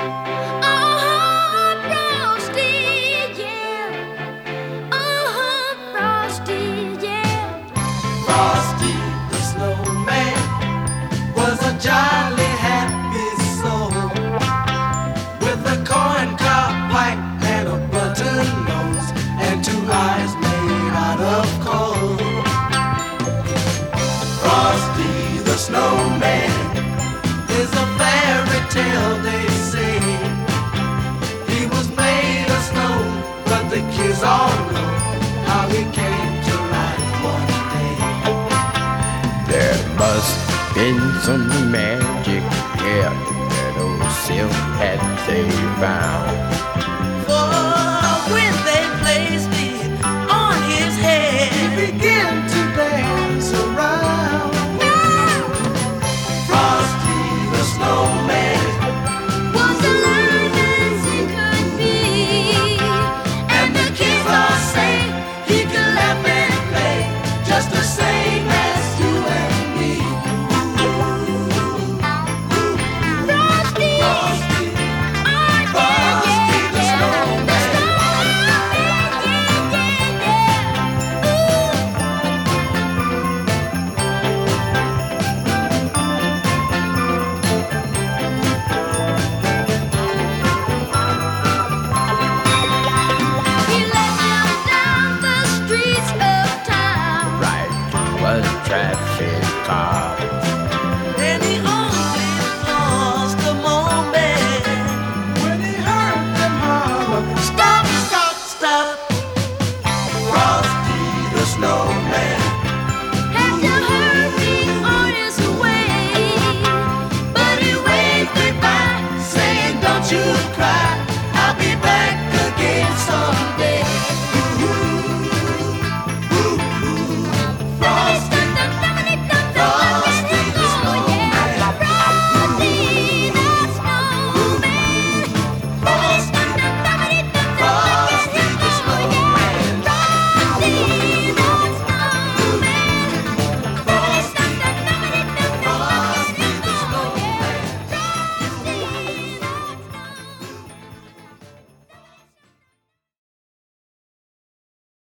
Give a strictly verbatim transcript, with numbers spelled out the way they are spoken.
Uh-huh, Frosty, yeah. Uh-huh, Frosty, yeah. Frosty the snowman was a jolly happy soul with a corncob pipe and a button nose and two eyes made out of coal. Frosty the snowman is a fairy tale, they say. He was made of snow, but the kids all know how he came to life one day. There must been some magic here that old Silk had they found. For